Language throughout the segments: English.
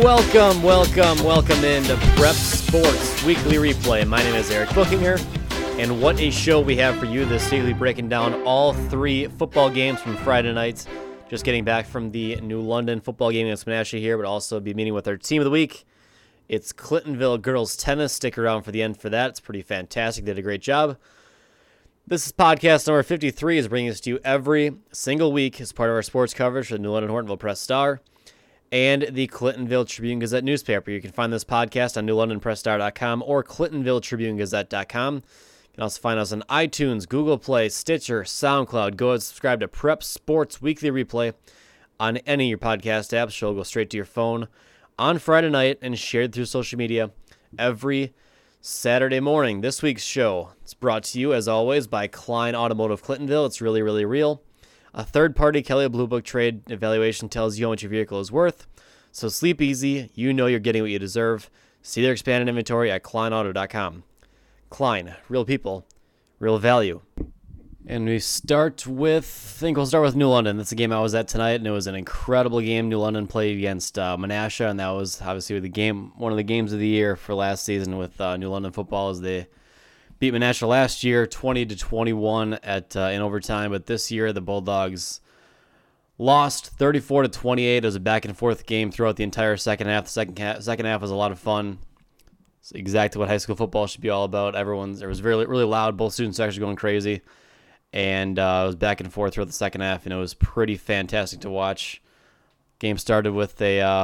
Welcome into Prep Sports Weekly Replay. My name is Eric Bookinger, and what a show we have for you this week, breaking down all three football games from Friday nights. Just getting back from the New London football game against Menasha here, but also be meeting with our team of the week. It's Clintonville girls tennis. Stick around for the end for that. It's pretty fantastic. They did a great job. This is podcast number 53, is bringing us to you every single week as part of our sports coverage for the New London Hortonville Press-Star and the Clintonville Tribune-Gazette newspaper. You can find this podcast on newlondonpressstar.com or clintonvilletribunegazette.com. You can also find us on iTunes, Google Play, Stitcher, SoundCloud. Go and subscribe to Prep Sports Weekly Replay on any of your podcast apps. She'll go straight to your phone on Friday night and shared through social media every Saturday morning. This week's show is brought to you, as always, by Klein Automotive Clintonville. It's really, really real. A third-party Kelley Blue Book trade evaluation tells you how much your vehicle is worth. So sleep easy. You know you're getting what you deserve. See their expanded inventory at kleinauto.com. Klein, real people, real value. And we start with, I think we'll start with New London. That's the game I was at tonight, and it was an incredible game. New London played against Menasha, and that was obviously one of the games of the year for last season with New London football, as they beat Menasha last year 20-21 in overtime. But this year the Bulldogs lost 34-28. It was a back and forth game throughout the entire second half. The second half was a lot of fun. It's exactly what high school football should be all about. It was really, really loud. Both student sections going crazy. And it was back and forth throughout the second half, and it was pretty fantastic to watch. Game started with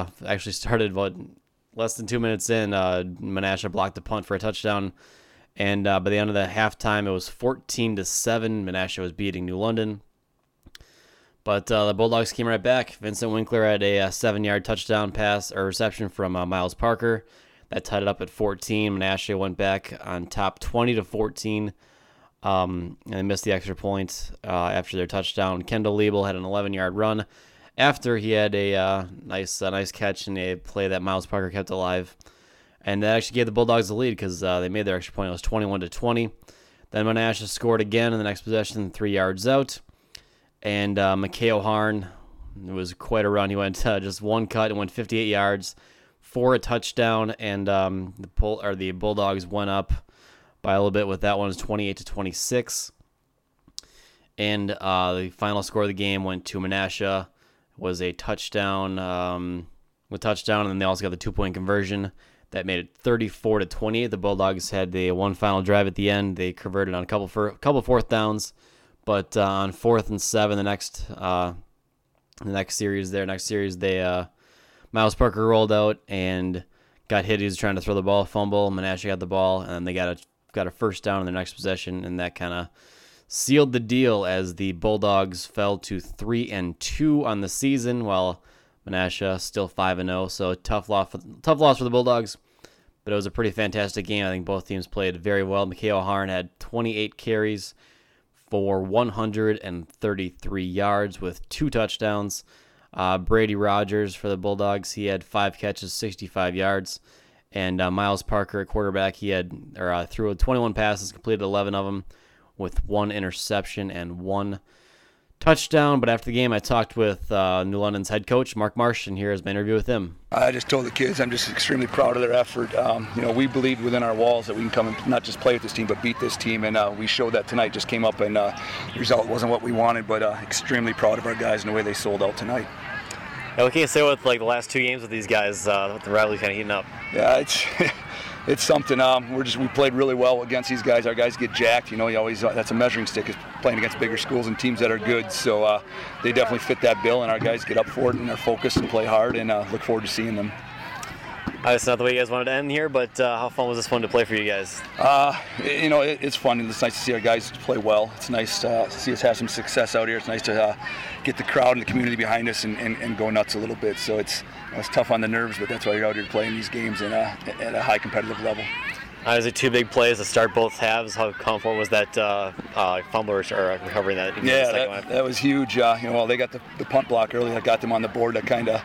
less than 2 minutes in, Menasha blocked a punt for a touchdown. And by the end of the halftime, it was 14-7. Menasha was beating New London. But the Bulldogs came right back. Vincent Winkler had a 7-yard touchdown pass or reception from Miles Parker. That tied it up at 14. Menasha went back on top 20-14. And they missed the extra point after their touchdown. Kendall Liebel had an 11-yard run after he had a nice catch and a play that Miles Parker kept alive. And that actually gave the Bulldogs the lead because they made their extra point. It was 21-20. Then Menasha scored again in the next possession, 3 yards out. And McKay O'Harn, it was quite a run. He went just one cut and went 58 yards for a touchdown. And the Bulldogs went up by a little bit with that one. It was 28-26. And the final score of the game went to Menasha. It was a touchdown, and then they also got the 2-point conversion. That made it 34-28. The Bulldogs had the one final drive at the end. They converted on a couple fourth downs, but on 4th and 7, the next series, Miles Parker rolled out and got hit. He was trying to throw the ball, fumble. Menasha got the ball, and they got a first down in their next possession, and that kind of sealed the deal as the Bulldogs fell to 3-2 on the season, while Menasha still 5-0. So tough loss for the Bulldogs, but it was a pretty fantastic game. I think both teams played very well. McKay O'Harn had 28 carries for 133 yards with 2 touchdowns. Brady Rogers for the Bulldogs, he had 5 catches, 65 yards. And Miles Parker at quarterback, he threw 21 passes, completed 11 of them with 1 interception and 1 touchdown. But after the game, I talked with New London's head coach, Mark Marsh, and here is my interview with him. I just told the kids I'm just extremely proud of their effort. We believed within our walls that we can come and not just play with this team, but beat this team. And we showed that tonight. Just came up, and the result wasn't what we wanted, but extremely proud of our guys and the way they sold out tonight. Now, what can you say with the last 2 games with these guys, with the rivalry kind of heating up? Yeah, it's something. We played really well against these guys. Our guys get jacked. You always that's a measuring stick, is playing against bigger schools and teams that are good. So they definitely fit that bill, and our guys get up for it and are focused and play hard, and look forward to seeing them. It's not the way you guys wanted to end here, but how fun was this one to play for you guys? It's fun, and it's nice to see our guys play well. It's nice to see us have some success out here. It's nice to get the crowd and the community behind us and go nuts a little bit. So it's tough on the nerves, but that's why you're out here playing these games at a high competitive level. Obviously, 2 big plays to start both halves. How comfortable was that fumble or recovering that? Yeah, that was huge. They got the punt block early that got them on the board. That kind of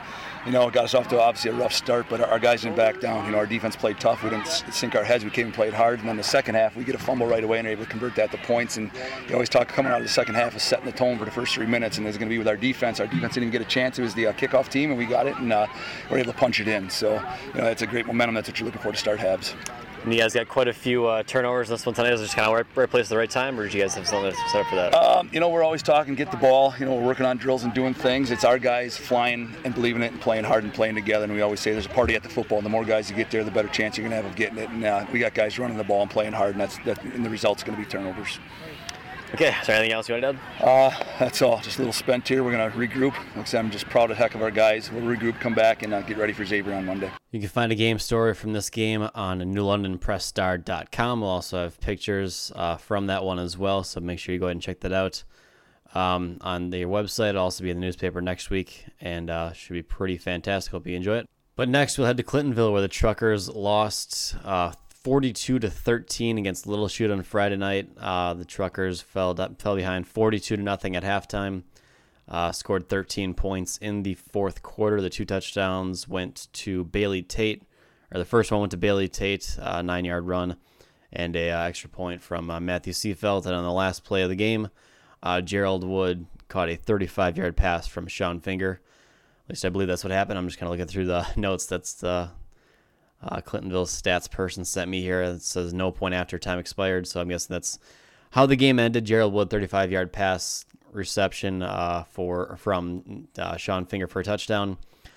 It got us off to obviously a rough start, but our guys didn't back down. Our defense played tough. We didn't sink our heads. We came and played hard. And then the second half, we get a fumble right away and are able to convert that to points. And you always talk coming out of the second half is setting the tone for the first 3 minutes, and it's going to be with our defense. Our defense didn't even get a chance. It was the kickoff team, and we got it, and we're able to punch it in. So, it's a great momentum. That's what you're looking for to start halves. And you guys got quite a few turnovers this one tonight. Is it just kind of right place at the right time, or did you guys have something set up for that? We're always talking, get the ball. We're working on drills and doing things. It's our guys flying and believing it and playing hard and playing together. And we always say there's a party at the football. And the more guys you get there, the better chance you're going to have of getting it. And we got guys running the ball and playing hard, and and the result's going to be turnovers. Okay, is there anything else you want to add? That's all. Just a little spent here. We're going to regroup. Like I said, I'm just proud of the heck of our guys. We'll regroup, come back, and get ready for Xavier on Monday. You can find a game story from this game on newlondonpressstar.com. We'll also have pictures from that one as well, so make sure you go ahead and check that out on their website. It'll also be in the newspaper next week, and should be pretty fantastic. Hope you enjoy it. But next, we'll head to Clintonville, where the Truckers lost 42-13 against Little Chute on Friday night. The Truckers fell behind 42-0 at halftime. Scored 13 points in the fourth quarter. The 2 touchdowns went to Bailey Tate, or the first one went to Bailey Tate, a 9-yard run, and a extra point from Matthew Seafelt. And on the last play of the game, Gerald Wood caught a 35-yard pass from Sean Finger. At least I believe that's what happened. I'm just kind of looking through the notes. That's the Clintonville's stats person sent me here. It says no point after time expired, so I'm guessing that's how the game ended. Gerald Wood, 35-yard pass reception from Sean Finger for a touchdown.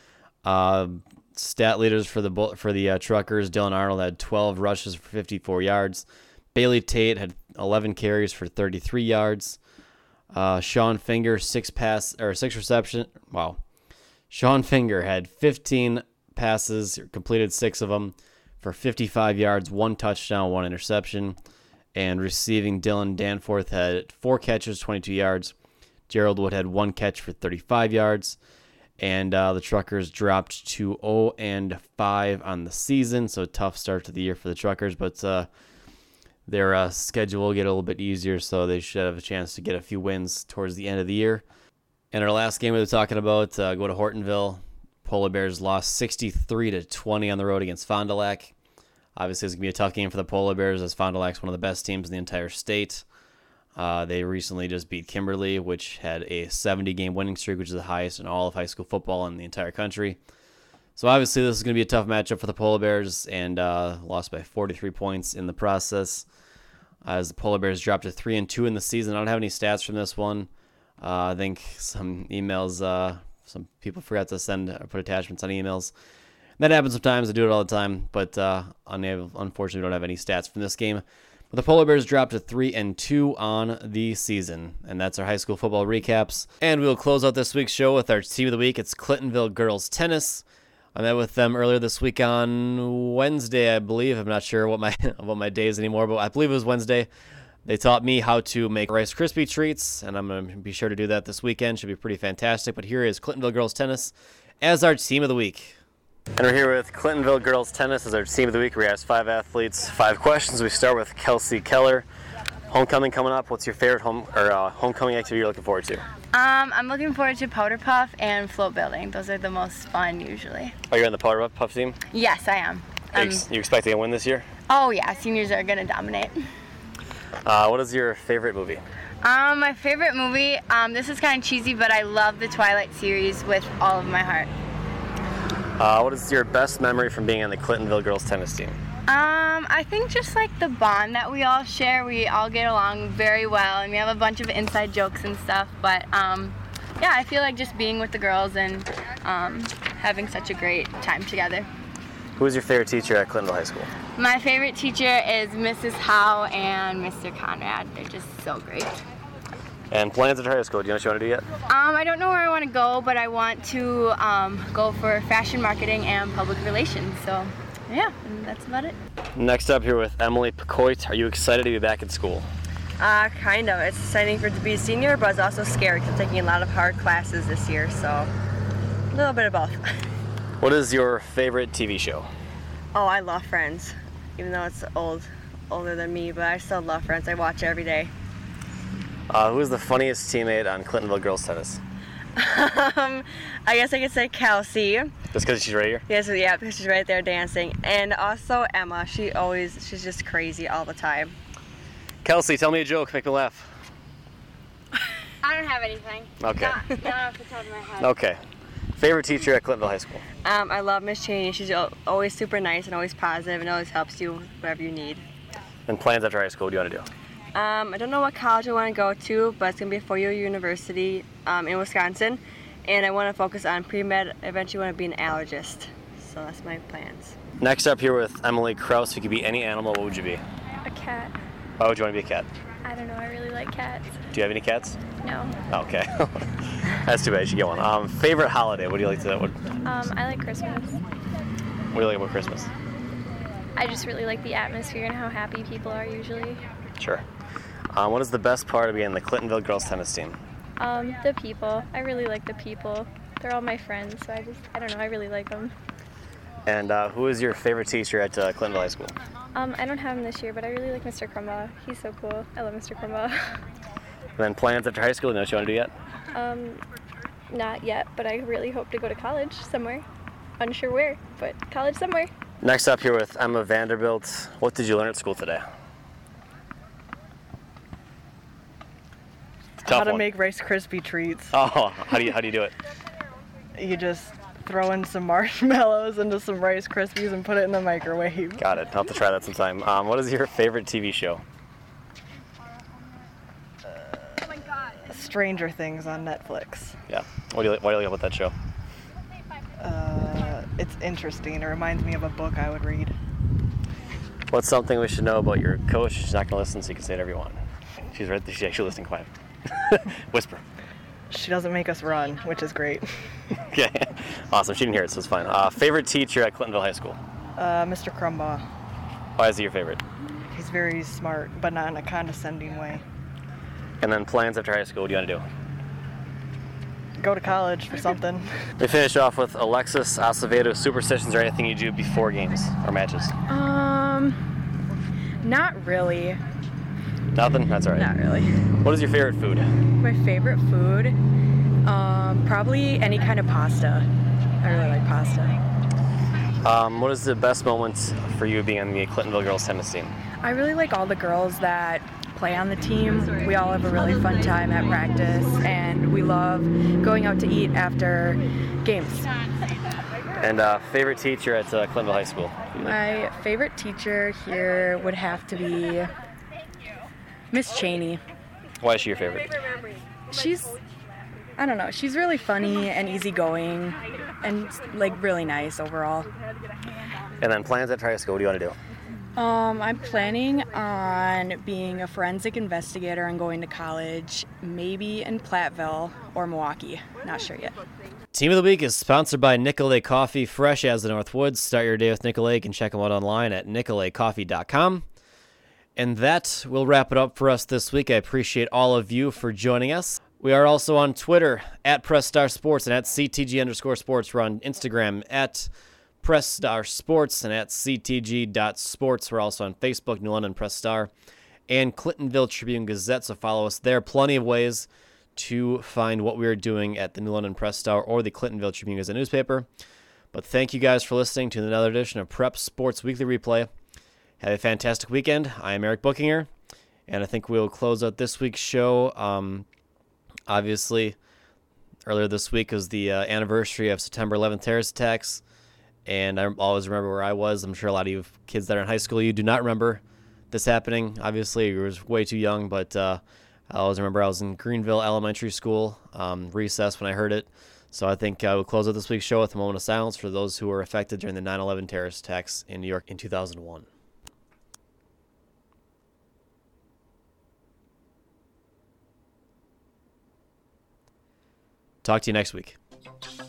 Stat leaders for the Truckers: Dylan Arnold had 12 rushes for 54 yards. Bailey Tate had 11 carries for 33 yards. Sean Finger, 6 reception. Wow. Sean Finger had 15 passes, completed 6 of them for 55 yards, 1 touchdown, 1 interception. And receiving, Dylan Danforth had 4 catches, 22 yards. Gerald Wood had 1 catch for 35 yards. And the Truckers dropped to 0-5 on the season, so a tough start to the year for the Truckers. But their schedule will get a little bit easier, so they should have a chance to get a few wins towards the end of the year. And our last game we were talking about, go to Hortonville. Polar Bears lost 63-20 on the road against Fond du Lac. Obviously, it's going to be a tough game for the Polar Bears, as Fond du Lac's one of the best teams in the entire state. They recently just beat Kimberly, which had a 70-game winning streak, which is the highest in all of high school football in the entire country. So obviously, this is going to be a tough matchup for the Polar Bears, and lost by 43 points in the process, as the Polar Bears dropped to 3-2 in the season. I don't have any stats from this one. I think some emails, some people forgot to put attachments on emails. That happens sometimes. I do it all the time, but unfortunately, we don't have any stats from this game. But the Polar Bears dropped to 3-2 on the season, and that's our high school football recaps. And we will close out this week's show with our team of the week. It's Clintonville Girls Tennis. I met with them earlier this week on Wednesday, I believe. I'm not sure what my day is anymore, but I believe it was Wednesday. They taught me how to make Rice Krispie treats, and I'm going to be sure to do that this weekend. Should be pretty fantastic. But here is Clintonville Girls Tennis as our team of the week. And we're here with Clintonville Girls Tennis as our team of the week. We asked 5 athletes 5 questions. We start with Kelsey Keller. Homecoming coming up. What's your favorite homecoming activity you're looking forward to? I'm looking forward to powder puff and float building. Those are the most fun usually. Are you on the powder puff team? Yes, I am. You expecting a win this year? Oh yeah, seniors are going to dominate. What is your favorite movie? My favorite movie, this is kind of cheesy, but I love the Twilight series with all of my heart. What is your best memory from being on the Clintonville Girls Tennis team? I think just like the bond that we all share. We all get along very well, and we have a bunch of inside jokes and stuff. But yeah, I feel like just being with the girls and having such a great time together. Who is your favorite teacher at Clintonville High School? My favorite teacher is Mrs. Howe and Mr. Conrad. They're just so great. And plans at high school, do you know what you want to do yet? I don't know where I want to go, but I want to go for fashion marketing and public relations. So yeah, and that's about it. Next up here with Emily Picoit. Are you excited to be back in school? Kind of. It's exciting to be a senior, but it's also scary because I'm taking a lot of hard classes this year, so a little bit of both. What is your favorite TV show? Oh, I love Friends, even though it's older than me, but I still love Friends. I watch it every day. Who is the funniest teammate on Clintonville Girls Tennis? I guess I could say Kelsey. Just because she's right here? Yes, yeah, because she's right there dancing. And also Emma. She's just crazy all the time. Kelsey, tell me a joke. Make me laugh. I don't have anything. Okay. Not off the top of my head. Okay. Favorite teacher at Clintonville High School? I love Miss Cheney. She's always super nice and always positive and always helps you with whatever you need. And plans after high school, what do you want to do? I don't know what college I want to go to, but it's going to be a 4-year university in Wisconsin. And I want to focus on pre-med. Eventually want to be an allergist. So that's my plans. Next up here with Emily Kraus. If you could be any animal, what would you be? A cat. Why would you want to be a cat? I don't know, I really like cats. Do you have any cats? No. Okay. That's too bad. You should get one. Favorite holiday? What do you like to? I like Christmas. What do you like about Christmas? I just really like the atmosphere and how happy people are usually. Sure. What is the best part of being the Clintonville girls tennis team? The people. I really like the people. They're all my friends, so I don't know, I really like them. And who is your favorite teacher at Clintonville High School? I don't have him this year, but I really like Mr. Crumbaugh. He's so cool. I love Mr. Crumbaugh. And then plans after high school? You know what you want to do yet? Not yet, but I really hope to go to college somewhere. Unsure where, but college somewhere. Next up here with Emma Vanderbilt. What did you learn at school today? How to make Rice Krispie treats. Oh, how do you do it? You just throw in some marshmallows into some Rice Krispies and put it in the microwave. Got it. I'll have to try that sometime. What is your favorite TV show? Stranger Things on Netflix. Yeah. Why do you like about that show? It's interesting. It reminds me of a book I would read. What's something we should know about your coach? She's not going to listen, so you can say whatever you want. She's right there. She's actually listening quiet. Whisper. She doesn't make us run, which is great. Okay. Awesome. She didn't hear it, so it's fine. Favorite teacher at Clintonville High School? Mr. Crumbaugh. Why is he your favorite? He's very smart, but not in a condescending way. And then plans after high school, what do you want to do? Go to college for something. We finish off with Alexis Acevedo, superstitions or anything you do before games or matches. Not really. Nothing? That's all right. Not really. What is your favorite food? My favorite food? Probably any kind of pasta. I really like pasta. What is the best moment for you being on the Clintonville girls tennis team? I really like all the girls that play on the team. We all have a really fun time at practice, and we love going out to eat after games. And favorite teacher at Clintonville High School? My favorite teacher here would have to be Miss Cheney. Why is she your favorite? I don't know, she's really funny and easygoing and like really nice overall. And then plans after high school, what do you want to do? I'm planning on being a forensic investigator and going to college, maybe in Platteville or Milwaukee. Not sure yet. Team of the Week is sponsored by Nicolay Coffee, fresh as the Northwoods. Start your day with Nicolay. You can check them out online at nicolaycoffee.com. And that will wrap it up for us this week. I appreciate all of you for joining us. We are also on Twitter at PressStarSports and at CTG_sports. We're on Instagram at PressStarSports and at CTG.sports. We're also on Facebook, New London Press Star, and Clintonville Tribune Gazette. So follow us there. Plenty of ways to find what we are doing at the New London Press Star or the Clintonville Tribune Gazette newspaper. But thank you guys for listening to another edition of Prep Sports Weekly Replay. Have a fantastic weekend. I am Eric Bookinger, and I think we'll close out this week's show. Obviously, earlier this week was the anniversary of September 11th terrorist attacks, and I always remember where I was. I'm sure a lot of you kids that are in high school, you do not remember this happening. Obviously, you was way too young, but I always remember I was in Greenville Elementary School, recess when I heard it. So I think I will close out this week's show with a moment of silence for those who were affected during the 9/11 terrorist attacks in New York in 2001. Talk to you next week.